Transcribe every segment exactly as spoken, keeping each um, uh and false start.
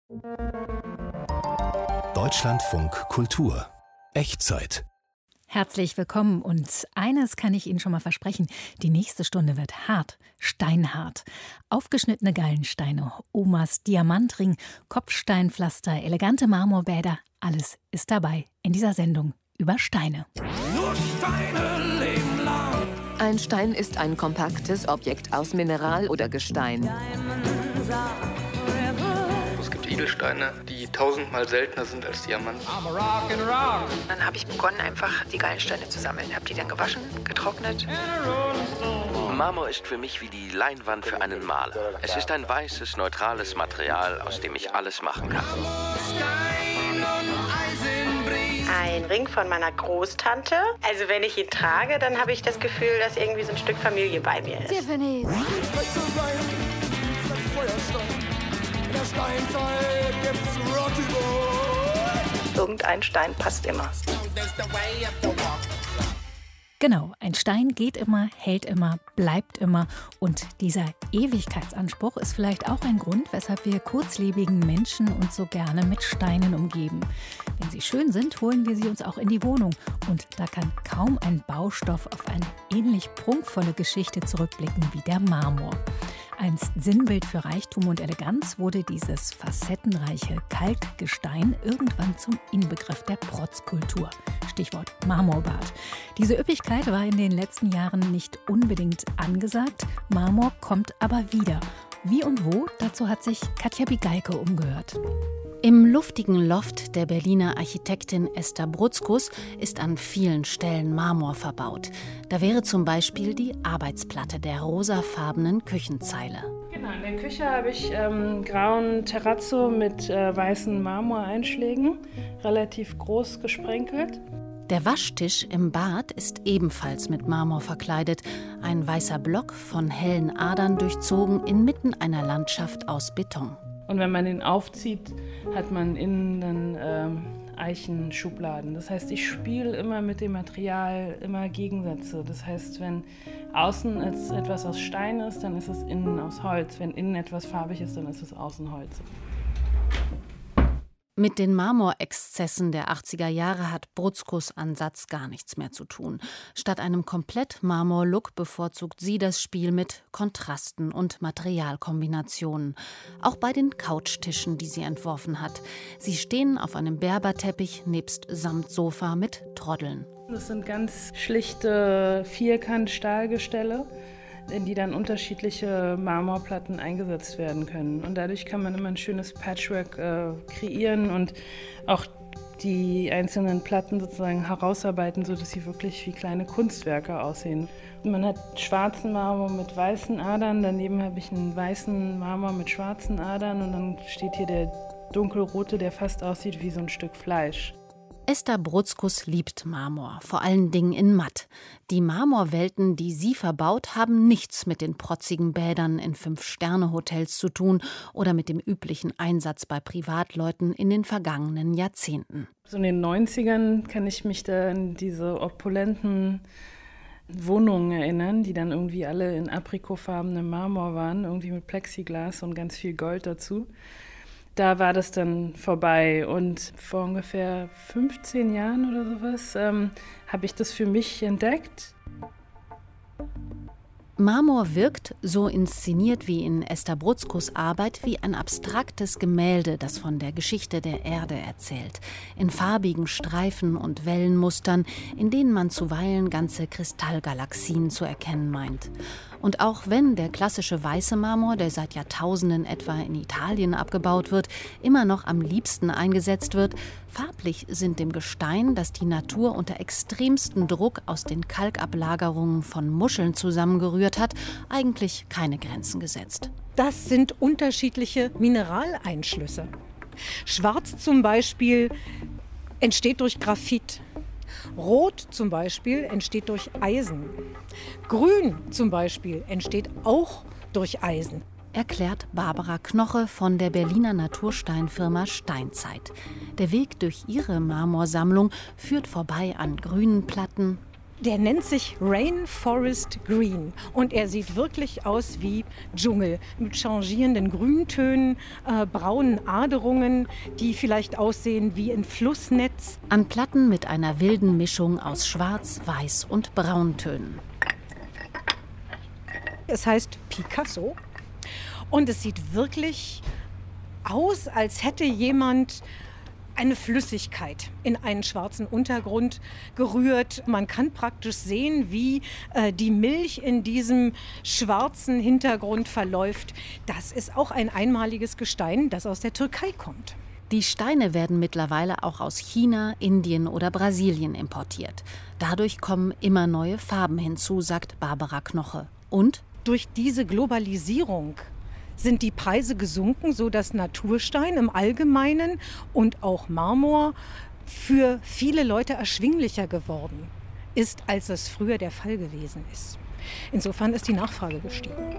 Deutschlandfunk Kultur. Echtzeit. Herzlich willkommen und eines kann ich Ihnen schon mal versprechen, die nächste Stunde wird hart, steinhart. Aufgeschnittene Gallensteine, Omas Diamantring, Kopfsteinpflaster, elegante Marmorbäder, alles ist dabei in dieser Sendung über Steine. Nur Steine leben lang. Ein Stein ist ein kompaktes Objekt aus Mineral oder Gestein. Es gibt Edelsteine, die tausendmal seltener sind als Diamanten. Dann habe ich begonnen, einfach die Gallensteine zu sammeln. Habe die dann gewaschen, getrocknet. Marmor ist für mich wie die Leinwand für einen Maler. Es ist ein weißes, neutrales Material, aus dem ich alles machen kann. Ein Ring von meiner Großtante. Also wenn ich ihn trage, dann habe ich das Gefühl, dass irgendwie so ein Stück Familie bei mir ist. Tiffany. Irgendein Stein passt immer. Genau, ein Stein geht immer, hält immer, bleibt immer. Und dieser Ewigkeitsanspruch ist vielleicht auch ein Grund, weshalb wir kurzlebigen Menschen uns so gerne mit Steinen umgeben. Wenn sie schön sind, holen wir sie uns auch in die Wohnung. Und da kann kaum ein Baustoff auf eine ähnlich prunkvolle Geschichte zurückblicken wie der Marmor. Einst Sinnbild für Reichtum und Eleganz wurde dieses facettenreiche Kalkgestein irgendwann zum Inbegriff der Protzkultur. Stichwort Marmorbad. Diese Üppigkeit war in den letzten Jahren nicht unbedingt angesagt. Marmor kommt aber wieder. Wie und wo, dazu hat sich Katja Bigalke umgehört. Im luftigen Loft der Berliner Architektin Esther Brutzkus ist an vielen Stellen Marmor verbaut. Da wäre zum Beispiel die Arbeitsplatte der rosafarbenen Küchenzeile. Genau, in der Küche habe ich ähm, grauen Terrazzo mit äh, weißen Marmoreinschlägen, relativ groß gesprenkelt. Der Waschtisch im Bad ist ebenfalls mit Marmor verkleidet. Ein weißer Block von hellen Adern durchzogen inmitten einer Landschaft aus Beton. Und wenn man den aufzieht, hat man innen dann ähm, Eichenschubladen. Das heißt, ich spiele immer mit dem Material, immer Gegensätze. Das heißt, wenn außen etwas aus Stein ist, dann ist es innen aus Holz. Wenn innen etwas farbig ist, dann ist es außen Holz. Mit den Marmorexzessen der achtziger Jahre hat Brutzkus Ansatz gar nichts mehr zu tun. Statt einem komplett Marmor-Look bevorzugt sie das Spiel mit Kontrasten und Materialkombinationen. Auch bei den Couchtischen, die sie entworfen hat. Sie stehen auf einem Berberteppich nebst Samtsofa mit Troddeln. Das sind ganz schlichte Vierkant-Stahlgestelle, in die dann unterschiedliche Marmorplatten eingesetzt werden können. Und dadurch kann man immer ein schönes Patchwork äh, kreieren und auch die einzelnen Platten sozusagen herausarbeiten, sodass sie wirklich wie kleine Kunstwerke aussehen. Und man hat schwarzen Marmor mit weißen Adern, daneben habe ich einen weißen Marmor mit schwarzen Adern und dann steht hier der dunkelrote, der fast aussieht wie so ein Stück Fleisch. Esther Brutzkus liebt Marmor, vor allen Dingen in Matt. Die Marmorwelten, die sie verbaut, haben nichts mit den protzigen Bädern in Fünf-Sterne-Hotels zu tun oder mit dem üblichen Einsatz bei Privatleuten in den vergangenen Jahrzehnten. So in den neunzigern kann ich mich da an diese opulenten Wohnungen erinnern, die dann irgendwie alle in aprikotfarbenem Marmor waren, irgendwie mit Plexiglas und ganz viel Gold dazu. Da war das dann vorbei und vor ungefähr fünfzehn Jahren oder sowas ähm, habe ich das für mich entdeckt. Marmor wirkt, so inszeniert wie in Esther Brutzkus Arbeit, wie ein abstraktes Gemälde, das von der Geschichte der Erde erzählt. In farbigen Streifen und Wellenmustern, in denen man zuweilen ganze Kristallgalaxien zu erkennen meint. Und auch wenn der klassische weiße Marmor, der seit Jahrtausenden etwa in Italien abgebaut wird, immer noch am liebsten eingesetzt wird, farblich sind dem Gestein, das die Natur unter extremstem Druck aus den Kalkablagerungen von Muscheln zusammengerührt hat, eigentlich keine Grenzen gesetzt. Das sind unterschiedliche Mineraleinschlüsse. Schwarz zum Beispiel entsteht durch Graphit. Rot zum Beispiel entsteht durch Eisen. Grün zum Beispiel entsteht auch durch Eisen. Erklärt Barbara Knoche von der Berliner Natursteinfirma Steinzeit. Der Weg durch ihre Marmorsammlung führt vorbei an grünen Platten, Der nennt sich Rainforest Green und er sieht wirklich aus wie Dschungel mit changierenden Grüntönen, äh, braunen Aderungen, die vielleicht aussehen wie ein Flussnetz. An Platten mit einer wilden Mischung aus Schwarz, Weiß und Brauntönen. Es heißt Picasso und es sieht wirklich aus, als hätte jemand eine Flüssigkeit in einen schwarzen Untergrund gerührt. Man kann praktisch sehen, wie äh, die Milch in diesem schwarzen Hintergrund verläuft. Das ist auch ein einmaliges Gestein, das aus der Türkei kommt. Die Steine werden mittlerweile auch aus China, Indien oder Brasilien importiert. Dadurch kommen immer neue Farben hinzu, sagt Barbara Knoche. Und? Durch diese Globalisierung sind die Preise gesunken, sodass Naturstein im Allgemeinen und auch Marmor für viele Leute erschwinglicher geworden ist, als es früher der Fall gewesen ist. Insofern ist die Nachfrage gestiegen.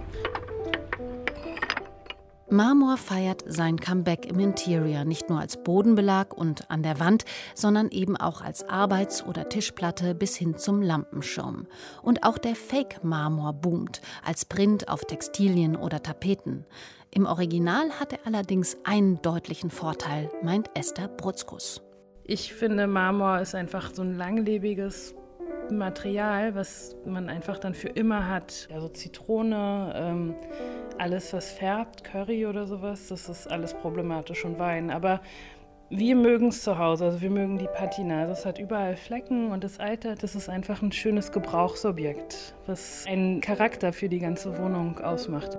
Marmor feiert sein Comeback im Interior, nicht nur als Bodenbelag und an der Wand, sondern eben auch als Arbeits- oder Tischplatte bis hin zum Lampenschirm. Und auch der Fake-Marmor boomt, als Print auf Textilien oder Tapeten. Im Original hat er allerdings einen deutlichen Vorteil, meint Esther Brutzkus. Ich finde, Marmor ist einfach so ein langlebiges Material, was man einfach dann für immer hat. Also Zitrone, ähm, alles was färbt, Curry oder sowas, das ist alles problematisch und Wein. Aber wir mögen es zu Hause, also wir mögen die Patina. Das hat überall Flecken und es altert. Das ist einfach ein schönes Gebrauchsobjekt, was einen Charakter für die ganze Wohnung ausmacht.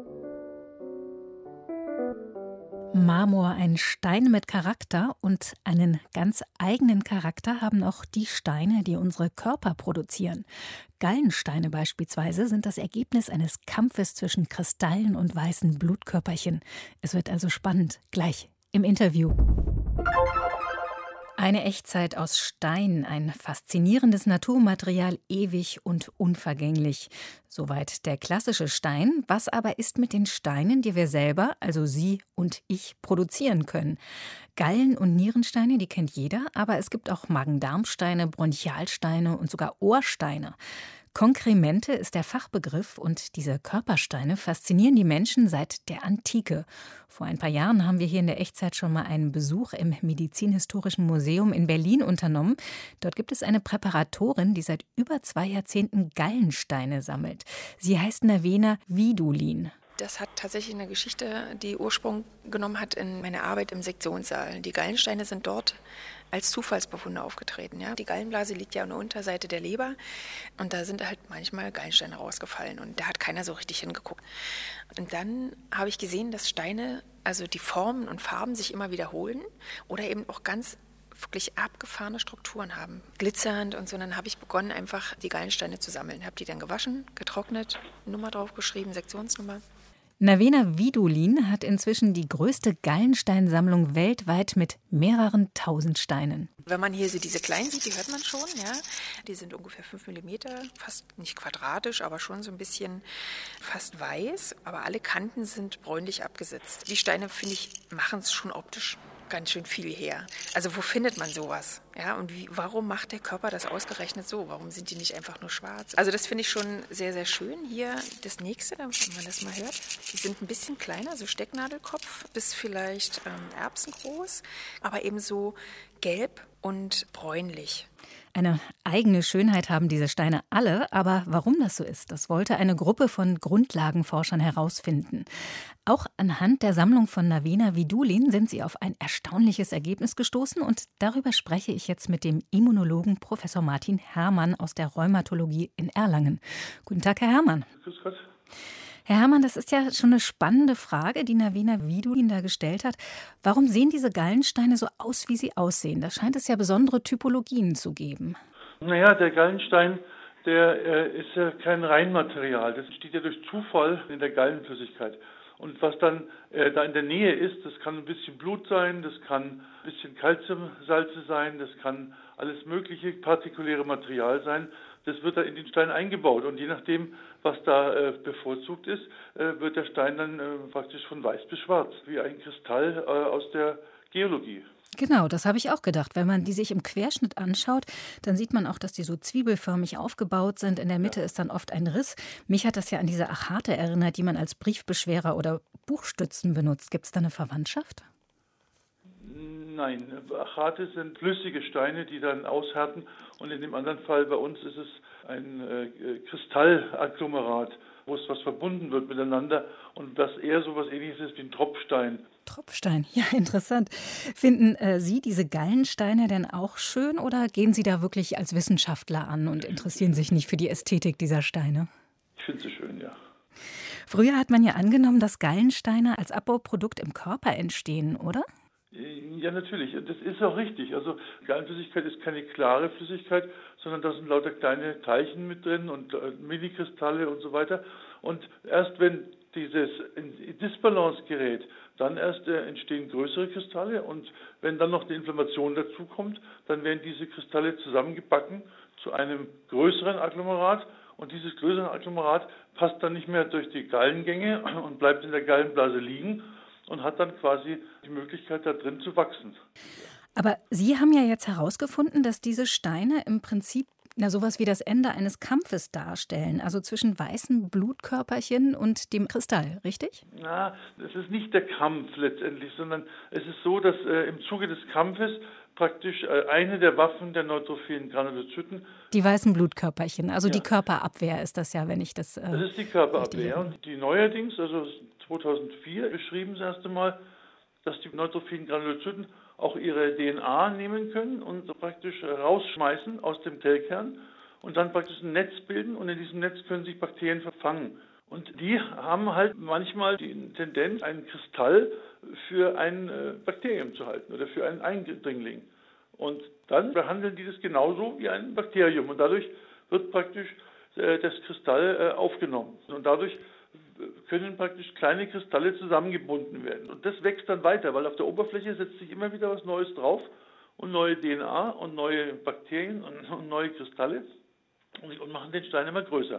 Marmor, ein Stein mit Charakter, und einen ganz eigenen Charakter haben auch die Steine, die unsere Körper produzieren. Gallensteine beispielsweise sind das Ergebnis eines Kampfes zwischen Kristallen und weißen Blutkörperchen. Es wird also spannend, gleich im Interview. Eine Echtzeit aus Stein, ein faszinierendes Naturmaterial, ewig und unvergänglich. Soweit der klassische Stein. Was aber ist mit den Steinen, die wir selber, also Sie und ich, produzieren können? Gallen- und Nierensteine, die kennt jeder, aber es gibt auch Magen-Darm-Steine, Bronchialsteine und sogar Ohrsteine. Konkremente ist der Fachbegriff, und diese Körpersteine faszinieren die Menschen seit der Antike. Vor ein paar Jahren haben wir hier in der Echtzeit schon mal einen Besuch im Medizinhistorischen Museum in Berlin unternommen. Dort gibt es eine Präparatorin, die seit über zwei Jahrzehnten Gallensteine sammelt. Sie heißt Nervena Vidulin. Das hat tatsächlich eine Geschichte, die Ursprung genommen hat in meiner Arbeit im Sektionssaal. Die Gallensteine sind dort als Zufallsbefunde aufgetreten. Ja? Die Gallenblase liegt ja an der Unterseite der Leber und da sind halt manchmal Gallensteine rausgefallen und da hat keiner so richtig hingeguckt. Und dann habe ich gesehen, dass Steine, also die Formen und Farben sich immer wiederholen oder eben auch ganz wirklich abgefahrene Strukturen haben, glitzernd und so. Und dann habe ich begonnen, einfach die Gallensteine zu sammeln. Habe die dann gewaschen, getrocknet, Nummer draufgeschrieben, Sektionsnummer. Nervena Vidulin hat inzwischen die größte Gallensteinsammlung weltweit mit mehreren tausend Steinen. Wenn man hier so diese kleinen sieht, die hört man schon, ja. Die sind ungefähr fünf Millimeter, fast nicht quadratisch, aber schon so ein bisschen fast weiß. Aber alle Kanten sind bräunlich abgesetzt. Die Steine, finde ich, machen es schon optisch ganz schön viel her. Also wo findet man sowas? Ja, und wie, warum macht der Körper das ausgerechnet so? Warum sind die nicht einfach nur schwarz? Also das finde ich schon sehr, sehr schön. Hier das nächste, wenn man das mal hört. Die sind ein bisschen kleiner, so Stecknadelkopf bis vielleicht ähm, erbsengroß, aber eben so gelb und bräunlich. Eine eigene Schönheit haben diese Steine alle, aber warum das so ist, das wollte eine Gruppe von Grundlagenforschern herausfinden. Auch anhand der Sammlung von Nervena Vidulin sind sie auf ein erstaunliches Ergebnis gestoßen, und darüber spreche ich jetzt mit dem Immunologen Professor Martin Herrmann aus der Rheumatologie in Erlangen. Guten Tag, Herr Herrmann. Grüß Gott. Herr Herrmann, das ist ja schon eine spannende Frage, die Nervena Vidulin da gestellt hat. Warum sehen diese Gallensteine so aus, wie sie aussehen? Da scheint es ja besondere Typologien zu geben. Naja, der Gallenstein, der äh, ist ja kein Reinmaterial. Das entsteht ja durch Zufall in der Gallenflüssigkeit. Und was dann äh, da in der Nähe ist, das kann ein bisschen Blut sein, das kann ein bisschen Calciumsalze sein, das kann alles mögliche partikuläre Material sein. Das wird dann in den Stein eingebaut, und je nachdem, was da äh, bevorzugt ist, äh, wird der Stein dann äh, praktisch von weiß bis schwarz, wie ein Kristall äh, aus der Geologie. Genau, das habe ich auch gedacht. Wenn man die sich im Querschnitt anschaut, dann sieht man auch, dass die so zwiebelförmig aufgebaut sind. In der Mitte ja. ist dann oft ein Riss. Mich hat das ja an diese Achate erinnert, die man als Briefbeschwerer oder Buchstützen benutzt. Gibt es da eine Verwandtschaft? Nein, Achate sind flüssige Steine, die dann aushärten. Und in dem anderen Fall bei uns ist es ein äh, Kristallagglomerat, wo es was verbunden wird miteinander und das eher so was Ähnliches ist wie ein Tropfstein. Tropfstein, ja, interessant. Finden äh, Sie diese Gallensteine denn auch schön oder gehen Sie da wirklich als Wissenschaftler an und interessieren sich nicht für die Ästhetik dieser Steine? Ich finde sie schön, ja. Früher hat man ja angenommen, dass Gallensteine als Abbauprodukt im Körper entstehen, oder? Ja, natürlich. Das ist auch richtig. Also Gallenflüssigkeit ist keine klare Flüssigkeit, sondern da sind lauter kleine Teilchen mit drin und äh, Minikristalle und so weiter. Und erst wenn dieses in Disbalance gerät, dann erst äh, entstehen größere Kristalle. Und wenn dann noch die Inflammation dazukommt, dann werden diese Kristalle zusammengebacken zu einem größeren Agglomerat. Und dieses größere Agglomerat passt dann nicht mehr durch die Gallengänge und bleibt in der Gallenblase liegen und hat dann quasi die Möglichkeit, da drin zu wachsen. Aber Sie haben ja jetzt herausgefunden, dass diese Steine im Prinzip na, sowas wie das Ende eines Kampfes darstellen, also zwischen weißen Blutkörperchen und dem Kristall, richtig? Na, es ist nicht der Kampf letztendlich, sondern es ist so, dass äh, im Zuge des Kampfes praktisch äh, eine der Waffen der neutrophilen Granulozyten. Die weißen Blutkörperchen, also ja. die Körperabwehr ist das ja, wenn ich das... Äh, das ist die Körperabwehr. Und die neuerdings, also zweitausendvier, beschrieben das erste Mal, dass die neutrophilen Granulozyten auch ihre D N A nehmen können und so praktisch rausschmeißen aus dem Zellkern und dann praktisch ein Netz bilden und in diesem Netz können sich Bakterien verfangen. Und die haben halt manchmal die Tendenz, einen Kristall für ein Bakterium zu halten oder für einen Eindringling. Und dann behandeln die das genauso wie ein Bakterium und dadurch wird praktisch das Kristall aufgenommen. Und dadurch können praktisch kleine Kristalle zusammengebunden werden. Und das wächst dann weiter, weil auf der Oberfläche setzt sich immer wieder was Neues drauf und neue D N A und neue Bakterien und, und neue Kristalle und, und machen den Stein immer größer.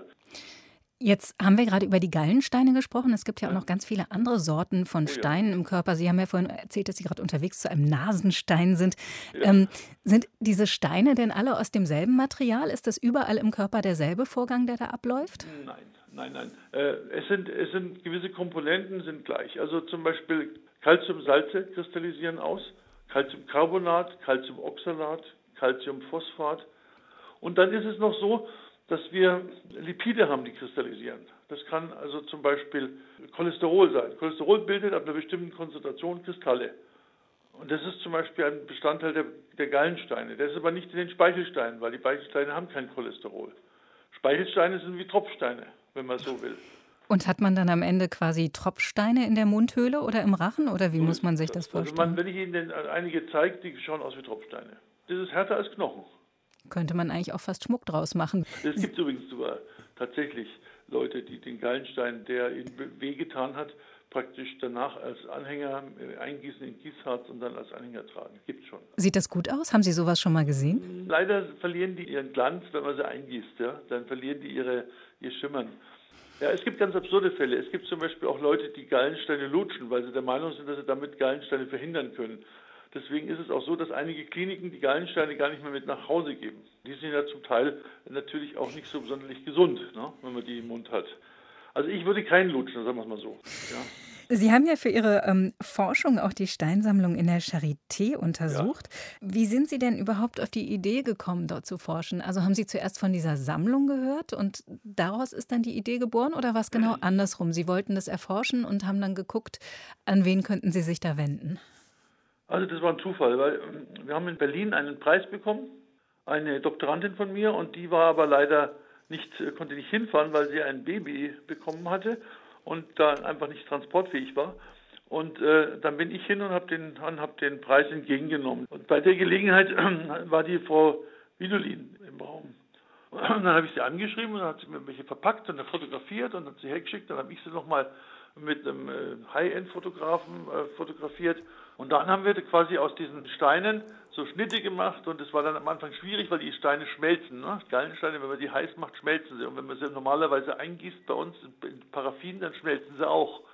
Jetzt haben wir gerade über die Gallensteine gesprochen. Es gibt ja auch noch ganz viele andere Sorten von Steinen im Körper. Sie haben ja vorhin erzählt, dass Sie gerade unterwegs zu einem Nasenstein sind. Ja. Ähm, sind diese Steine denn alle aus demselben Material? Ist das überall im Körper derselbe Vorgang, der da abläuft? Nein, nein, nein. Äh, es sind, es sind gewisse Komponenten sind gleich. Also zum Beispiel Calciumsalze kristallisieren aus, Calciumcarbonat, Calciumoxalat, Calciumphosphat. Und dann ist es noch so, dass wir Lipide haben, die kristallisieren. Das kann also zum Beispiel Cholesterol sein. Cholesterol bildet ab einer bestimmten Konzentration Kristalle. Und das ist zum Beispiel ein Bestandteil der, der Gallensteine. Das ist aber nicht in den Speichelsteinen, weil die Speichelsteine haben kein Cholesterol. Speichelsteine sind wie Tropfsteine, wenn man so will. Und hat man dann am Ende quasi Tropfsteine in der Mundhöhle oder im Rachen? Oder wie so muss man sich das vorstellen? Also man, wenn ich Ihnen einige zeige, die schauen aus wie Tropfsteine. Das ist härter als Knochen. Könnte man eigentlich auch fast Schmuck draus machen. Es gibt übrigens sogar tatsächlich Leute, die den Gallenstein, der ihnen wehgetan hat, praktisch danach als Anhänger eingießen in Gießharz und dann als Anhänger tragen. Gibt schon. Sieht das gut aus? Haben Sie sowas schon mal gesehen? Leider verlieren die ihren Glanz, wenn man sie eingießt. Ja? Dann verlieren die ihre, ihr Schimmern. Ja, es gibt ganz absurde Fälle. Es gibt zum Beispiel auch Leute, die Gallensteine lutschen, weil sie der Meinung sind, dass sie damit Gallensteine verhindern können. Deswegen ist es auch so, dass einige Kliniken die Gallensteine gar nicht mehr mit nach Hause geben. Die sind ja zum Teil natürlich auch nicht so besonders gesund, ne, wenn man die im Mund hat. Also ich würde keinen lutschen, sagen wir es mal so. Ja. Sie haben ja für Ihre ähm, Forschung auch die Steinsammlung in der Charité untersucht. Ja. Wie sind Sie denn überhaupt auf die Idee gekommen, dort zu forschen? Also haben Sie zuerst von dieser Sammlung gehört und daraus ist dann die Idee geboren oder war es genau andersrum? Sie wollten das erforschen und haben dann geguckt, an wen könnten Sie sich da wenden? Also das war ein Zufall, weil wir haben in Berlin einen Preis bekommen, eine Doktorandin von mir, und die war aber leider nicht, konnte nicht hinfahren, weil sie ein Baby bekommen hatte und da einfach nicht transportfähig war. Und äh, dann bin ich hin und habe den, hab den Preis entgegengenommen. Und bei der Gelegenheit äh, war die Frau Widolin im Raum. Und dann habe ich sie angeschrieben und dann hat sie mir welche verpackt und fotografiert und hat sie hergeschickt. Dann habe ich sie nochmal mit einem äh, High-End-Fotografen äh, fotografiert. Und dann haben wir quasi aus diesen Steinen so Schnitte gemacht und es war dann am Anfang schwierig, weil die Steine schmelzen. Ne? Gallensteine, wenn man die heiß macht, schmelzen sie. Und wenn man sie normalerweise eingießt bei uns in Paraffin, dann schmelzen sie auch.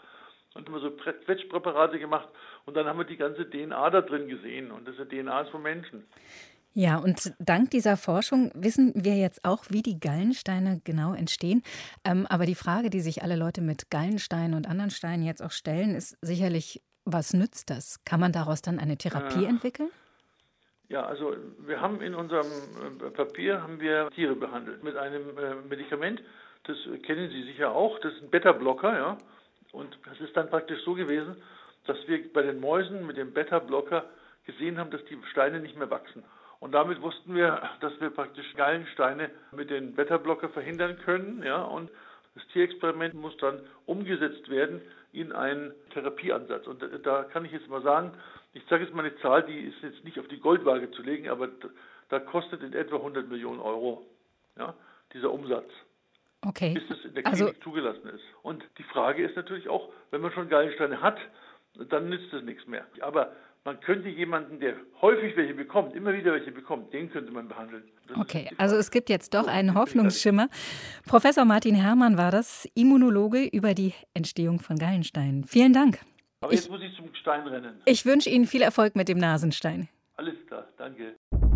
Und haben wir so Quetschpräparate gemacht und dann haben wir die ganze D N A da drin gesehen und das ist die D N A von Menschen. Ja, und dank dieser Forschung wissen wir jetzt auch, wie die Gallensteine genau entstehen. Ähm, aber die Frage, die sich alle Leute mit Gallensteinen und anderen Steinen jetzt auch stellen, ist sicherlich, was nützt das? Kann man daraus dann eine Therapie äh, entwickeln? Ja, also wir haben in unserem Papier haben wir Tiere behandelt mit einem äh, Medikament, das kennen Sie sicher auch, das ist ein Beta-Blocker, ja. Und es ist dann praktisch so gewesen, dass wir bei den Mäusen mit dem Beta-Blocker gesehen haben, dass die Steine nicht mehr wachsen. Und damit wussten wir, dass wir praktisch Gallensteine mit den Beta-Blocker verhindern können. Ja, und das Tierexperiment muss dann umgesetzt werden in einen Therapieansatz. Und da kann ich jetzt mal sagen, ich sage jetzt mal eine Zahl, die ist jetzt nicht auf die Goldwaage zu legen, aber da kostet in etwa hundert Millionen Euro, ja, dieser Umsatz. Okay. Bis es in der Klinik also, zugelassen ist. Und die Frage ist natürlich auch, wenn man schon Gallensteine hat, dann nützt es nichts mehr. Aber man könnte jemanden, der häufig welche bekommt, immer wieder welche bekommt, den könnte man behandeln. Das okay, also es gibt jetzt doch einen Hoffnungsschimmer. Professor Martin Herrmann war das, Immunologe über die Entstehung von Gallensteinen. Vielen Dank. Aber jetzt ich, muss ich zum Stein rennen. Ich wünsche Ihnen viel Erfolg mit dem Nasenstein. Alles klar, danke.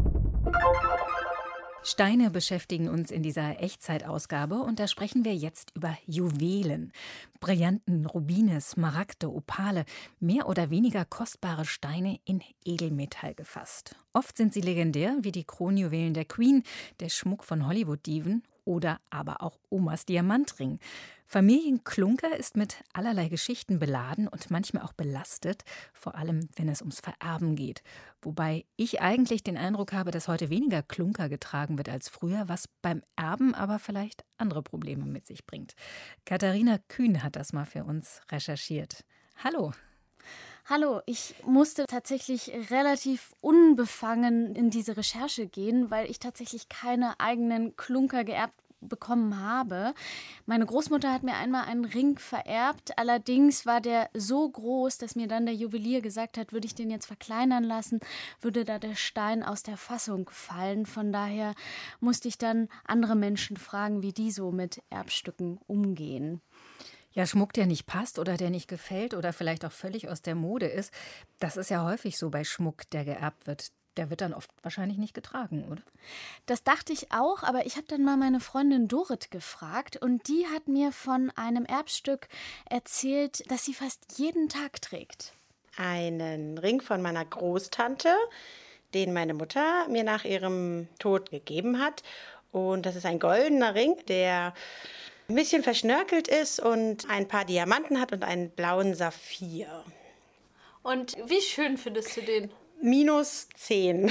Steine beschäftigen uns in dieser Echtzeitausgabe und da sprechen wir jetzt über Juwelen. Brillanten, Rubine, Smaragde, Opale, mehr oder weniger kostbare Steine in Edelmetall gefasst. Oft sind sie legendär, wie die Kronjuwelen der Queen, der Schmuck von Hollywood-Diven oder aber auch Omas Diamantring. Familienklunker ist mit allerlei Geschichten beladen und manchmal auch belastet, vor allem wenn es ums Vererben geht. Wobei ich eigentlich den Eindruck habe, dass heute weniger Klunker getragen wird als früher, was beim Erben aber vielleicht andere Probleme mit sich bringt. Katharina Kühn hat das mal für uns recherchiert. Hallo. Hallo, ich musste tatsächlich relativ unbefangen in diese Recherche gehen, weil ich tatsächlich keine eigenen Klunker geerbt bekommen habe. Meine Großmutter hat mir einmal einen Ring vererbt, allerdings war der so groß, dass mir dann der Juwelier gesagt hat, würde ich den jetzt verkleinern lassen, würde da der Stein aus der Fassung fallen. Von daher musste ich dann andere Menschen fragen, wie die so mit Erbstücken umgehen. Ja, Schmuck, der nicht passt oder der nicht gefällt oder vielleicht auch völlig aus der Mode ist, das ist ja häufig so bei Schmuck, der geerbt wird. Der wird dann oft wahrscheinlich nicht getragen, oder? Das dachte ich auch, aber ich habe dann mal meine Freundin Dorit gefragt und die hat mir von einem Erbstück erzählt, das sie fast jeden Tag trägt. Einen Ring von meiner Großtante, den meine Mutter mir nach ihrem Tod gegeben hat. Und das ist ein goldener Ring, der ein bisschen verschnörkelt ist und ein paar Diamanten hat und einen blauen Saphir. Und wie schön findest du den? Minus zehn.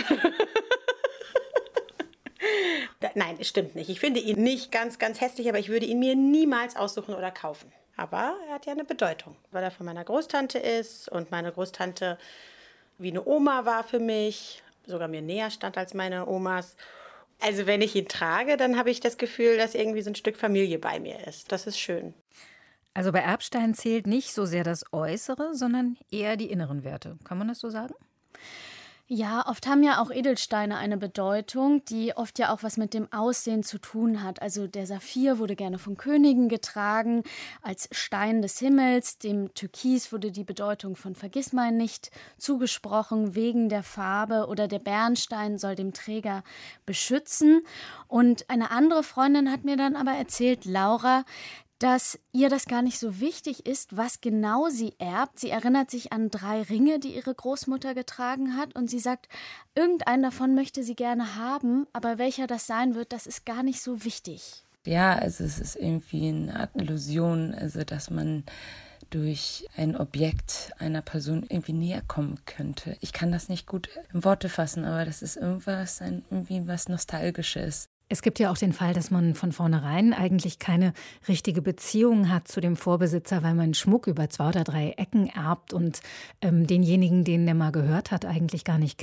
Nein, es stimmt nicht. Ich finde ihn nicht ganz, ganz hässlich, aber ich würde ihn mir niemals aussuchen oder kaufen. Aber er hat ja eine Bedeutung, weil er von meiner Großtante ist und meine Großtante wie eine Oma war für mich, sogar mir näher stand als meine Omas. Also wenn ich ihn trage, dann habe ich das Gefühl, dass irgendwie so ein Stück Familie bei mir ist. Das ist schön. Also bei Erbsteinen zählt nicht so sehr das Äußere, sondern eher die inneren Werte. Kann man das so sagen? Ja, oft haben ja auch Edelsteine eine Bedeutung, die oft ja auch was mit dem Aussehen zu tun hat. Also der Saphir wurde gerne von Königen getragen als Stein des Himmels. Dem Türkis wurde die Bedeutung von Vergissmeinnicht zugesprochen wegen der Farbe oder der Bernstein soll dem Träger beschützen. Und eine andere Freundin hat mir dann aber erzählt, Laura, dass ihr das gar nicht so wichtig ist, was genau sie erbt. Sie erinnert sich an drei Ringe, die ihre Großmutter getragen hat. Und sie sagt, irgendeinen davon möchte sie gerne haben, aber welcher das sein wird, das ist gar nicht so wichtig. Ja, also es ist irgendwie eine Art Illusion, also dass man durch ein Objekt einer Person irgendwie näher kommen könnte. Ich kann das nicht gut in Worte fassen, aber das ist irgendwas, ein, irgendwie was Nostalgisches. Es gibt ja auch den Fall, dass man von vornherein eigentlich keine richtige Beziehung hat zu dem Vorbesitzer, weil man Schmuck über zwei oder drei Ecken erbt und ähm, denjenigen, den der mal gehört hat, eigentlich gar nicht kennt.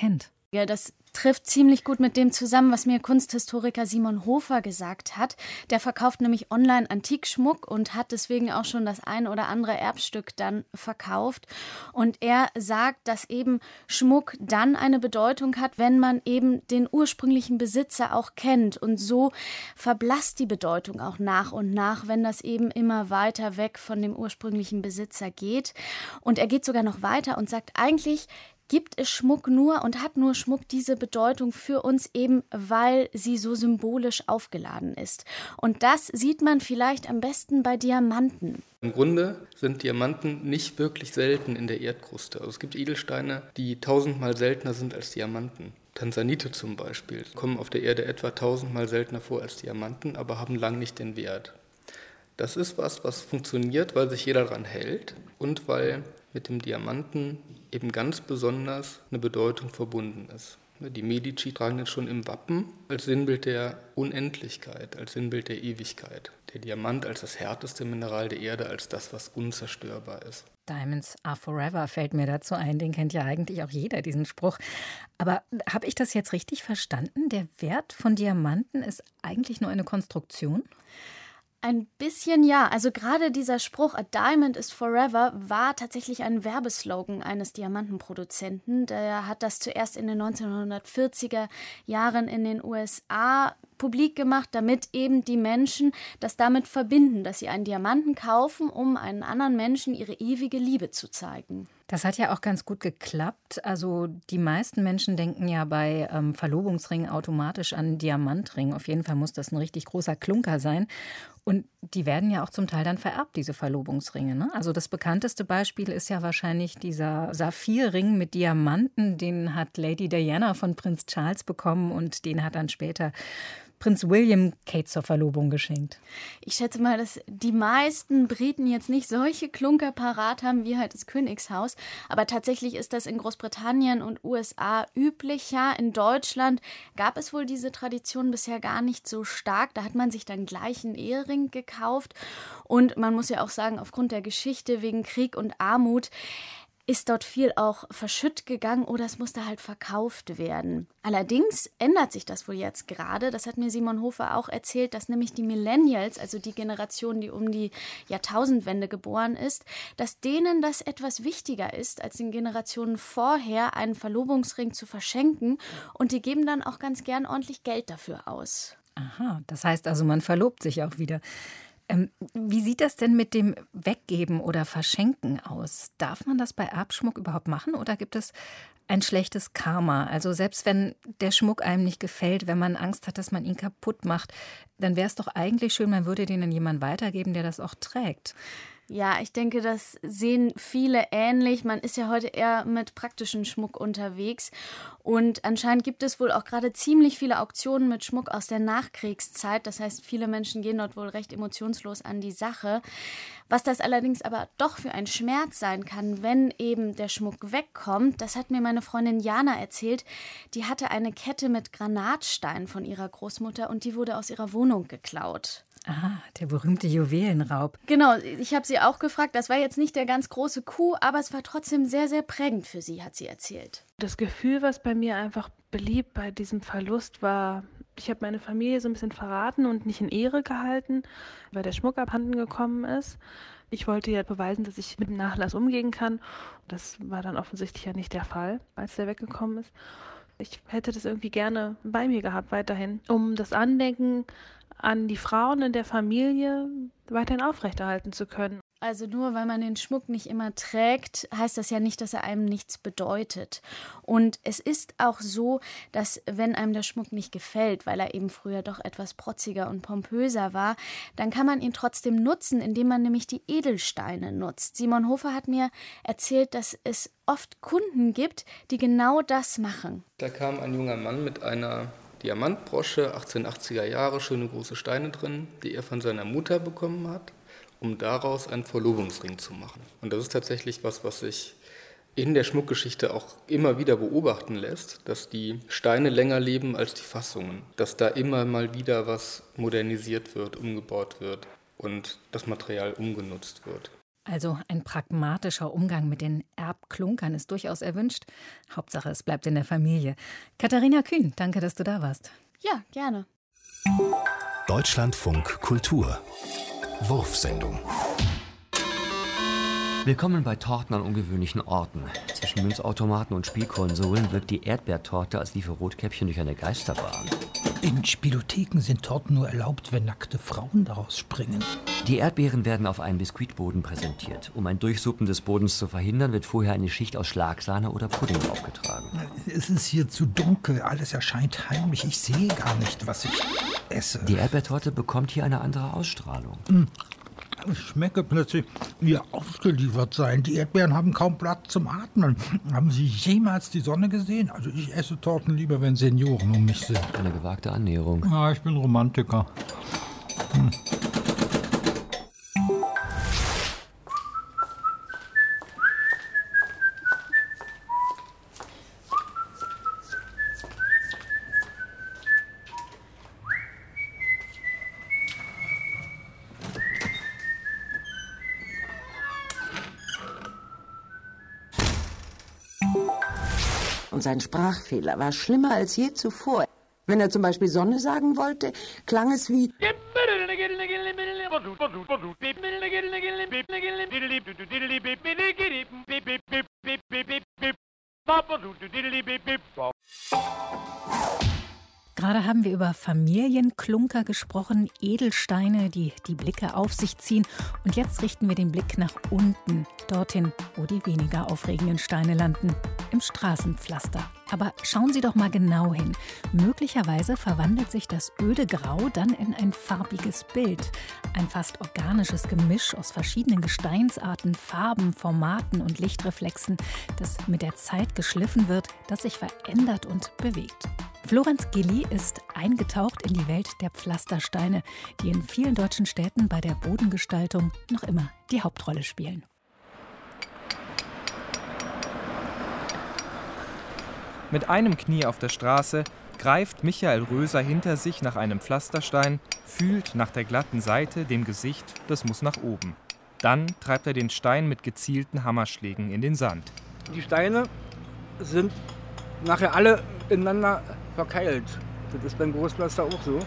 Ja, das trifft ziemlich gut mit dem zusammen, was mir Kunsthistoriker Simon Hofer gesagt hat. Der verkauft nämlich online Antikschmuck und hat deswegen auch schon das ein oder andere Erbstück dann verkauft. Und er sagt, dass eben Schmuck dann eine Bedeutung hat, wenn man eben den ursprünglichen Besitzer auch kennt. Und so verblasst die Bedeutung auch nach und nach, wenn das eben immer weiter weg von dem ursprünglichen Besitzer geht. Und er geht sogar noch weiter und sagt, eigentlich gibt es Schmuck nur und hat nur Schmuck diese Bedeutung für uns eben, weil sie so symbolisch aufgeladen ist. Und das sieht man vielleicht am besten bei Diamanten. Im Grunde sind Diamanten nicht wirklich selten in der Erdkruste. Also es gibt Edelsteine, die tausendmal seltener sind als Diamanten. Tansanite zum Beispiel kommen auf der Erde etwa tausendmal seltener vor als Diamanten, aber haben lang nicht den Wert. Das ist was, was funktioniert, weil sich jeder daran hält und weil mit dem Diamanten eben ganz besonders eine Bedeutung verbunden ist. Die Medici tragen das schon im Wappen als Sinnbild der Unendlichkeit, als Sinnbild der Ewigkeit. Der Diamant als das härteste Mineral der Erde, als das, was unzerstörbar ist. Diamonds are forever fällt mir dazu ein, den kennt ja eigentlich auch jeder, diesen Spruch. Aber habe ich das jetzt richtig verstanden? Der Wert von Diamanten ist eigentlich nur eine Konstruktion? Ein bisschen ja. Also gerade dieser Spruch, a diamond is forever, war tatsächlich ein Werbeslogan eines Diamantenproduzenten. Der hat das zuerst in den neunzehnhundertvierziger Jahren in den U S A publik gemacht, damit eben die Menschen das damit verbinden, dass sie einen Diamanten kaufen, um einen anderen Menschen ihre ewige Liebe zu zeigen. Das hat ja auch ganz gut geklappt. Also die meisten Menschen denken ja bei ähm, Verlobungsringen automatisch an Diamantring. Auf jeden Fall muss das ein richtig großer Klunker sein. Und die werden ja auch zum Teil dann vererbt, diese Verlobungsringe, ne? Also das bekannteste Beispiel ist ja wahrscheinlich dieser Saphirring mit Diamanten. Den hat Lady Diana von Prinz Charles bekommen und den hat dann später Prinz William Kate zur Verlobung geschenkt. Ich schätze mal, dass die meisten Briten jetzt nicht solche Klunker parat haben wie halt das Königshaus. Aber tatsächlich ist das in Großbritannien und U S A üblicher. In Deutschland gab es wohl diese Tradition bisher gar nicht so stark. Da hat man sich dann gleich einen Ehering gekauft. Und man muss ja auch sagen, aufgrund der Geschichte wegen Krieg und Armut ist dort viel auch verschütt gegangen oder es musste halt verkauft werden. Allerdings ändert sich das wohl jetzt gerade. Das hat mir Simon Hofer auch erzählt, dass nämlich die Millennials, also die Generation, die um die Jahrtausendwende geboren ist, dass denen das etwas wichtiger ist, als den Generationen vorher einen Verlobungsring zu verschenken. Und die geben dann auch ganz gern ordentlich Geld dafür aus. Aha, das heißt also, man verlobt sich auch wieder. Ähm, wie sieht das denn mit dem Weggeben oder Verschenken aus? Darf man das bei Erbschmuck überhaupt machen oder gibt es ein schlechtes Karma? Also selbst wenn der Schmuck einem nicht gefällt, wenn man Angst hat, dass man ihn kaputt macht, dann wäre es doch eigentlich schön, man würde den an jemanden weitergeben, der das auch trägt. Ja, ich denke, das sehen viele ähnlich. Man ist ja heute eher mit praktischen Schmuck unterwegs. Und anscheinend gibt es wohl auch gerade ziemlich viele Auktionen mit Schmuck aus der Nachkriegszeit. Das heißt, viele Menschen gehen dort wohl recht emotionslos an die Sache. Was das allerdings aber doch für ein Schmerz sein kann, wenn eben der Schmuck wegkommt, das hat mir meine Freundin Jana erzählt. Die hatte eine Kette mit Granatsteinen von ihrer Großmutter und die wurde aus ihrer Wohnung geklaut. Aha, der berühmte Juwelenraub. Genau, ich habe sie auch gefragt. Das war jetzt nicht der ganz große Coup, aber es war trotzdem sehr, sehr prägend für sie, hat sie erzählt. Das Gefühl, was bei mir einfach blieb bei diesem Verlust, war, ich habe meine Familie so ein bisschen verraten und nicht in Ehre gehalten, weil der Schmuck abhanden gekommen ist. Ich wollte ja beweisen, dass ich mit dem Nachlass umgehen kann. Das war dann offensichtlich ja nicht der Fall, als der weggekommen ist. Ich hätte das irgendwie gerne bei mir gehabt weiterhin, um das Andenken an die Frauen in der Familie weiterhin aufrechterhalten zu können. Also nur weil man den Schmuck nicht immer trägt, heißt das ja nicht, dass er einem nichts bedeutet. Und es ist auch so, dass wenn einem der Schmuck nicht gefällt, weil er eben früher doch etwas protziger und pompöser war, dann kann man ihn trotzdem nutzen, indem man nämlich die Edelsteine nutzt. Simon Hofer hat mir erzählt, dass es oft Kunden gibt, die genau das machen. Da kam ein junger Mann mit einer Diamantbrosche, achtzehnhundertachtziger Jahre, schöne große Steine drin, die er von seiner Mutter bekommen hat, um daraus einen Verlobungsring zu machen. Und das ist tatsächlich was, was sich in der Schmuckgeschichte auch immer wieder beobachten lässt, dass die Steine länger leben als die Fassungen, dass da immer mal wieder was modernisiert wird, umgebaut wird und das Material umgenutzt wird. Also ein pragmatischer Umgang mit den Erbklunkern ist durchaus erwünscht. Hauptsache, es bleibt in der Familie. Katharina Kühn, danke, dass du da warst. Ja, gerne. Deutschlandfunk Kultur. Wurfsendung. Willkommen bei Torten an ungewöhnlichen Orten. Zwischen Münzautomaten und Spielkonsolen wirkt die Erdbeertorte als liebe Rotkäppchen durch eine Geisterbahn. In Spielotheken sind Torten nur erlaubt, wenn nackte Frauen daraus springen. Die Erdbeeren werden auf einem Biskuitboden präsentiert. Um ein Durchsuppen des Bodens zu verhindern, wird vorher eine Schicht aus Schlagsahne oder Pudding aufgetragen. Es ist hier zu dunkel, alles erscheint heimlich. Ich sehe gar nicht, was ich esse. Die Erdbeertorte bekommt hier eine andere Ausstrahlung. Hm. Ich schmecke plötzlich wie ausgeliefert sein. Die Erdbeeren haben kaum Platz zum Atmen. Haben Sie jemals die Sonne gesehen? Also ich esse Torten lieber, wenn Senioren um mich sind. Eine gewagte Annäherung. Ja, ich bin Romantiker. Hm. Und sein Sprachfehler war schlimmer als je zuvor. Wenn er zum Beispiel Sonne sagen wollte, klang es wie... Gerade haben wir über Familienklunker gesprochen, Edelsteine, die die Blicke auf sich ziehen. Und jetzt richten wir den Blick nach unten, dorthin, wo die weniger aufregenden Steine landen, im Straßenpflaster. Aber schauen Sie doch mal genau hin. Möglicherweise verwandelt sich das öde Grau dann in ein farbiges Bild. Ein fast organisches Gemisch aus verschiedenen Gesteinsarten, Farben, Formaten und Lichtreflexen, das mit der Zeit geschliffen wird, das sich verändert und bewegt. Florenz Gilli ist eingetaucht in die Welt der Pflastersteine, die in vielen deutschen Städten bei der Bodengestaltung noch immer die Hauptrolle spielen. Mit einem Knie auf der Straße greift Michael Röser hinter sich nach einem Pflasterstein, fühlt nach der glatten Seite, dem Gesicht, das muss nach oben. Dann treibt er den Stein mit gezielten Hammerschlägen in den Sand. Die Steine sind nachher alle ineinander verkeilt. Das ist beim Großpflaster auch so.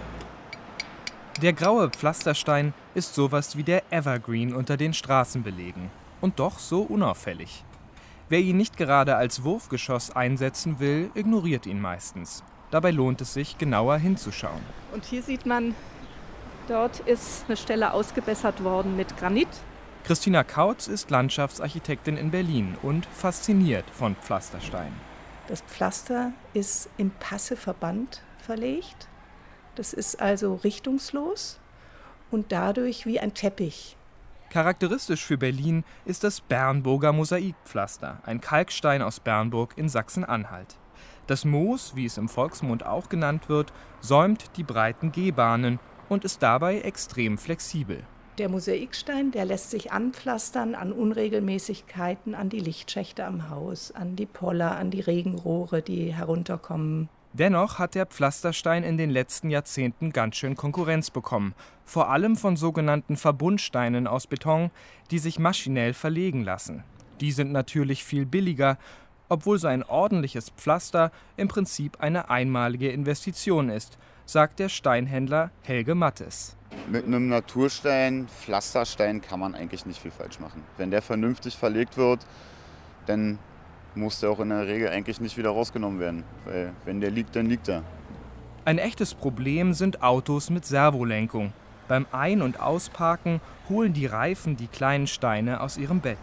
Der graue Pflasterstein ist sowas wie der Evergreen unter den Straßenbelegen. Und doch so unauffällig. Wer ihn nicht gerade als Wurfgeschoss einsetzen will, ignoriert ihn meistens. Dabei lohnt es sich, genauer hinzuschauen. Und hier sieht man, dort ist eine Stelle ausgebessert worden mit Granit. Christina Kautz ist Landschaftsarchitektin in Berlin und fasziniert von Pflastersteinen. Das Pflaster ist im Passeverband verlegt. Das ist also richtungslos und dadurch wie ein Teppich. Charakteristisch für Berlin ist das Bernburger Mosaikpflaster, ein Kalkstein aus Bernburg in Sachsen-Anhalt. Das Moos, wie es im Volksmund auch genannt wird, säumt die breiten Gehbahnen und ist dabei extrem flexibel. Der Mosaikstein, der lässt sich anpflastern an Unregelmäßigkeiten, an die Lichtschächte am Haus, an die Poller, an die Regenrohre, die herunterkommen. Dennoch hat der Pflasterstein in den letzten Jahrzehnten ganz schön Konkurrenz bekommen. Vor allem von sogenannten Verbundsteinen aus Beton, die sich maschinell verlegen lassen. Die sind natürlich viel billiger, obwohl so ein ordentliches Pflaster im Prinzip eine einmalige Investition ist, sagt der Steinhändler Helge Mattes. Mit einem Naturstein, Pflasterstein, kann man eigentlich nicht viel falsch machen. Wenn der vernünftig verlegt wird, dann muss der auch in der Regel eigentlich nicht wieder rausgenommen werden. Weil wenn der liegt, dann liegt er. Ein echtes Problem sind Autos mit Servolenkung. Beim Ein- und Ausparken holen die Reifen die kleinen Steine aus ihrem Bett.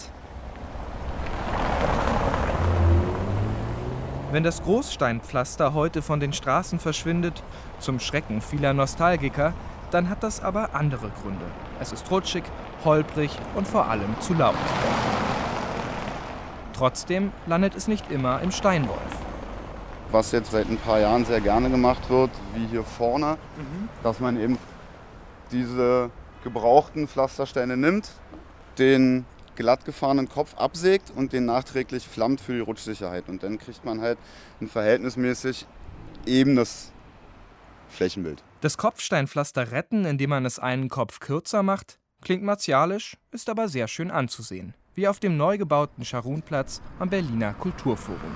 Wenn das Großsteinpflaster heute von den Straßen verschwindet, zum Schrecken vieler Nostalgiker, dann hat das aber andere Gründe. Es ist rutschig, holprig und vor allem zu laut. Trotzdem landet es nicht immer im Steinwolf. Was jetzt seit ein paar Jahren sehr gerne gemacht wird, wie hier vorne, mhm. dass man eben diese gebrauchten Pflastersteine nimmt, den glatt gefahrenen Kopf absägt und den nachträglich flammt für die Rutschsicherheit. Und dann kriegt man halt ein verhältnismäßig ebenes Flächenbild. Das Kopfsteinpflaster retten, indem man es einen Kopf kürzer macht, Klingt martialisch, ist aber sehr schön anzusehen, wie auf dem neu gebauten Scharunplatz am Berliner Kulturforum.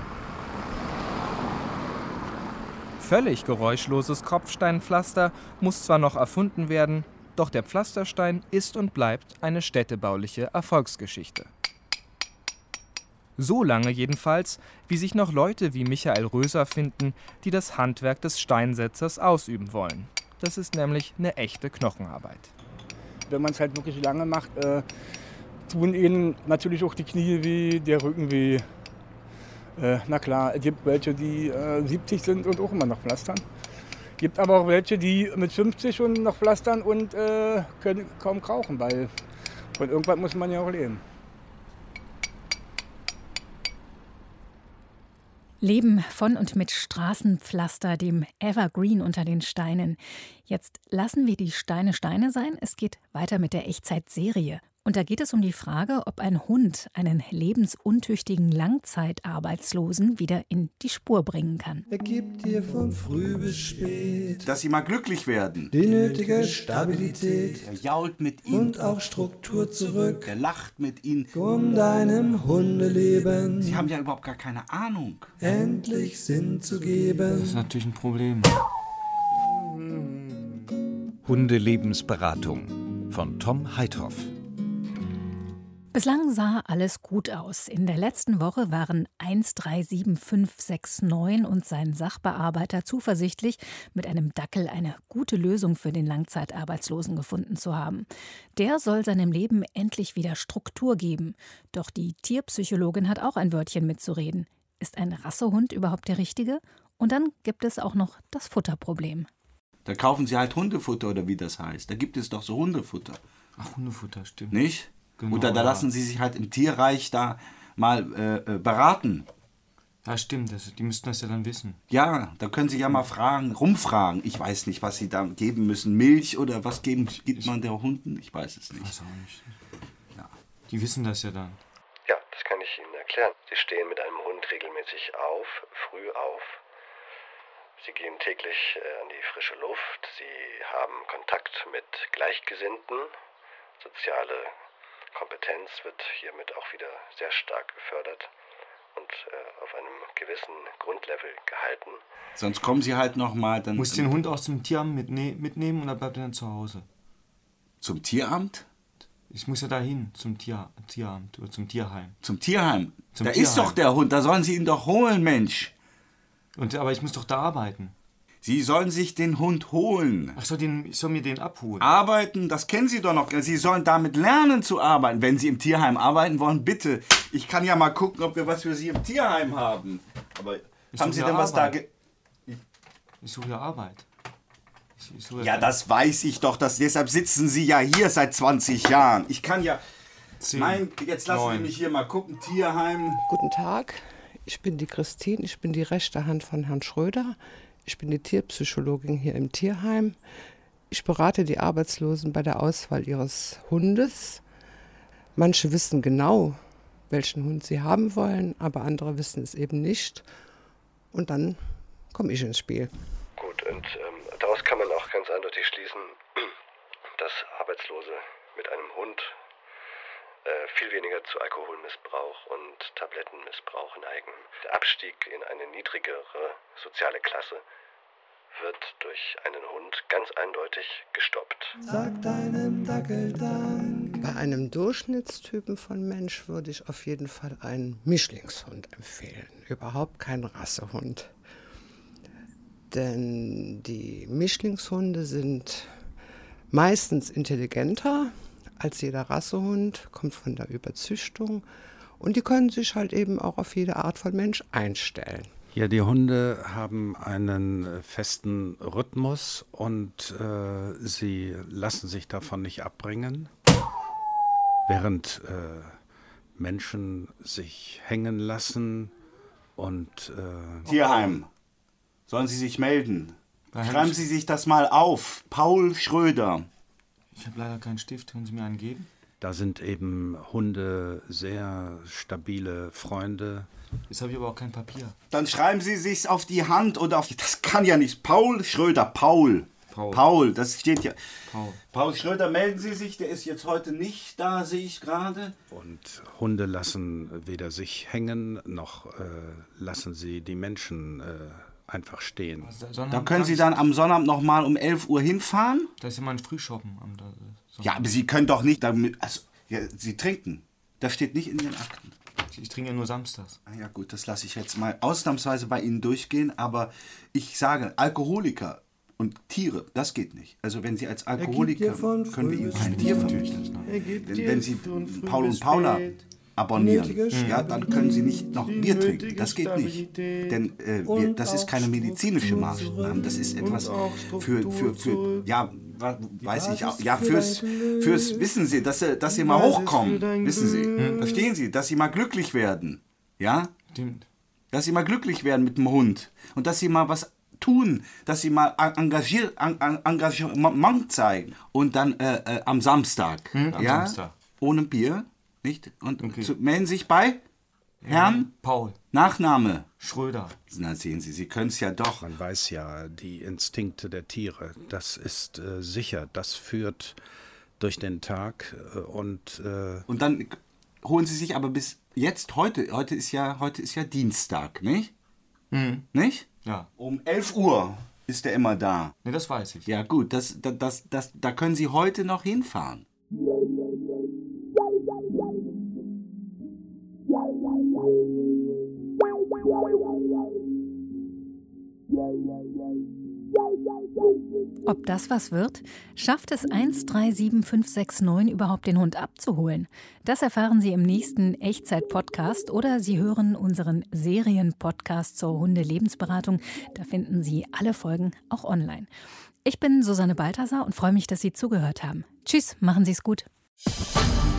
Völlig geräuschloses Kopfsteinpflaster muss zwar noch erfunden werden, doch der Pflasterstein ist und bleibt eine städtebauliche Erfolgsgeschichte. So lange jedenfalls, wie sich noch Leute wie Michael Röser finden, die das Handwerk des Steinsetzers ausüben wollen. Das ist nämlich eine echte Knochenarbeit. Wenn man es halt wirklich lange macht, äh, tun ihnen natürlich auch die Knie weh, der Rücken weh. Äh, na klar, es gibt welche, die äh, siebzig sind und auch immer noch pflastern. Es gibt aber auch welche, die mit fünfzig schon noch pflastern und äh, können kaum krauchen, weil von irgendwas muss man ja auch leben. Leben von und mit Straßenpflaster, dem Evergreen unter den Steinen. Jetzt lassen wir die Steine Steine sein. Es geht weiter mit der Echtzeit-Serie. Und da geht es um die Frage, ob ein Hund einen lebensuntüchtigen Langzeitarbeitslosen wieder in die Spur bringen kann. Er gibt dir von früh bis spät, dass sie mal glücklich werden. Die nötige Stabilität. Er jault mit ihnen. Und auch Struktur zurück. Er lacht mit ihnen. Um deinem Hundeleben. Sie haben ja überhaupt gar keine Ahnung. Endlich Sinn zu geben. Das ist natürlich ein Problem. Hundelebensberatung von Tom Heithoff. Bislang sah alles gut aus. In der letzten Woche waren eins drei sieben fünf sechs neun und sein Sachbearbeiter zuversichtlich, mit einem Dackel eine gute Lösung für den Langzeitarbeitslosen gefunden zu haben. Der soll seinem Leben endlich wieder Struktur geben. Doch die Tierpsychologin hat auch ein Wörtchen mitzureden. Ist ein Rassehund überhaupt der richtige? Und dann gibt es auch noch das Futterproblem. Da kaufen sie halt Hundefutter oder wie das heißt. Da gibt es doch so Hundefutter. Ach, Hundefutter, stimmt. Nicht? Genau, oder da ja. lassen sie sich halt im Tierreich da mal äh, beraten. Ja, stimmt. Das, die müssten das ja dann wissen. Ja, da können sie ja mal fragen, rumfragen. Ich weiß nicht, was sie da geben müssen. Milch oder was geben, gibt man der Hunden? Ich weiß es nicht. Ich weiß auch nicht. Ja. Die wissen das ja dann. Ja, das kann ich Ihnen erklären. Sie stehen mit einem Hund regelmäßig auf, früh auf. Sie gehen täglich äh, an die frische Luft. Sie haben Kontakt mit Gleichgesinnten. Soziale Kompetenz wird hiermit auch wieder sehr stark gefördert und äh, auf einem gewissen Grundlevel gehalten. Sonst kommen sie halt nochmal dann... Muss den Hund auch zum Tieramt mitne- mitnehmen oder bleibt er dann zu Hause? Zum Tieramt? Ich muss ja dahin, zum Tier, Tieramt oder zum Tierheim. Zum Tierheim? Zum da Tierheim. Ist doch der Hund, da sollen sie ihn doch holen, Mensch. Und, aber ich muss doch da arbeiten. Sie sollen sich den Hund holen. Ach so, den, ich soll mir den abholen. Arbeiten, das kennen Sie doch noch. Sie sollen damit lernen zu arbeiten. Wenn Sie im Tierheim arbeiten wollen, bitte. Ich kann ja mal gucken, ob wir was für Sie im Tierheim haben. Aber ich haben Sie ja denn was Arbeit. da... Ge- ich, ich suche ja Arbeit. Ich, ich suche ja, das weiß ich doch. Das, deshalb sitzen Sie ja hier seit zwanzig Jahren. Ich kann ja... Zehn, mein, jetzt lassen neun. Sie mich hier mal gucken. Tierheim. Guten Tag, ich bin die Christine. Ich bin die rechte Hand von Herrn Schröder. Ich bin die Tierpsychologin hier im Tierheim. Ich berate die Arbeitslosen bei der Auswahl ihres Hundes. Manche wissen genau, welchen Hund sie haben wollen, aber andere wissen es eben nicht. Und dann komme ich ins Spiel. Gut, und ähm, daraus kann man auch ganz eindeutig schließen, dass Arbeitslose mit einem Hund äh, viel weniger zu Alkoholmissbrauch und Tablettenmissbrauch neigen. Der Abstieg in eine niedrigere soziale Klasse wird durch einen Hund ganz eindeutig gestoppt. Sag deinem Dackel Dank. Bei einem Durchschnittstypen von Mensch würde ich auf jeden Fall einen Mischlingshund empfehlen. Überhaupt kein Rassehund. Denn die Mischlingshunde sind meistens intelligenter als jeder Rassehund, kommt von der Überzüchtung. Und die können sich halt eben auch auf jede Art von Mensch einstellen. Ja, die Hunde haben einen festen Rhythmus und äh, sie lassen sich davon nicht abbringen, während äh, Menschen sich hängen lassen und... Äh, Tierheim. Sollen Sie sich melden? Schreiben Sie sich das mal auf. Paul Schröder. Ich habe leider keinen Stift. Können Sie mir einen geben? Da sind eben Hunde sehr stabile Freunde. Jetzt habe ich aber auch kein Papier. Dann schreiben Sie sich's auf die Hand oder auf die... Das kann ja nicht. Paul Schröder. Paul. Paul. Paul, das steht ja. Paul. Paul Schröder, melden Sie sich, der ist jetzt heute nicht da, sehe ich gerade. Und Hunde lassen weder sich hängen, noch äh, lassen sie die Menschen äh, einfach stehen. Da können Sie dann am Sonnabend noch mal um elf Uhr hinfahren? Da ist immer ein Frühshoppen am Sonntag. Ja, aber Sie können doch nicht damit. Also, ja, Sie trinken. Das steht nicht in Ihren Akten. Ich trinke ja nur samstags. Ah ja gut, das lasse ich jetzt mal ausnahmsweise bei Ihnen durchgehen. Aber ich sage, Alkoholiker und Tiere, das geht nicht. Also wenn Sie als Alkoholiker, können wir Ihnen kein Tier verpflichten. Wenn, wenn Sie Paul und Paula abonnieren, ja, dann können Sie nicht noch Bier trinken. Das geht nicht. Denn äh, wir, das ist keine medizinische Maßnahme. Das ist etwas für, für, für ja, weiß ich auch, ja, fürs, fürs, wissen Sie, dass, dass Sie mal hochkommen, wissen Sie, hm? Verstehen Sie, dass Sie mal glücklich werden, ja? Stimmt. Dass Sie mal glücklich werden mit dem Hund und dass Sie mal was tun, dass Sie mal engagier, Engagement zeigen und dann äh, äh, am Samstag, hm? am ja, Samstag. Ohne Bier, nicht? Und okay. zu, melden Sie sich bei Herrn Paul. Nachname Schröder. Na sehen Sie, Sie können es ja doch. Man weiß ja, die Instinkte der Tiere, das ist äh, sicher, das führt durch den Tag äh, und... Äh und dann holen Sie sich aber bis jetzt, heute, heute ist ja, heute ist ja Dienstag, nicht? Mhm. Nicht? Ja. Um elf Uhr ist er immer da. Ne, das weiß ich. Ja gut, das, das, das, das, da können Sie heute noch hinfahren. Ob das was wird? Schafft es eins drei sieben fünf sechs neun überhaupt, den Hund abzuholen? Das erfahren Sie im nächsten Echtzeit-Podcast oder Sie hören unseren Serien-Podcast zur Hundelebensberatung. Da finden Sie alle Folgen auch online. Ich bin Susanne Balthasar und freue mich, dass Sie zugehört haben. Tschüss, machen Sie es gut.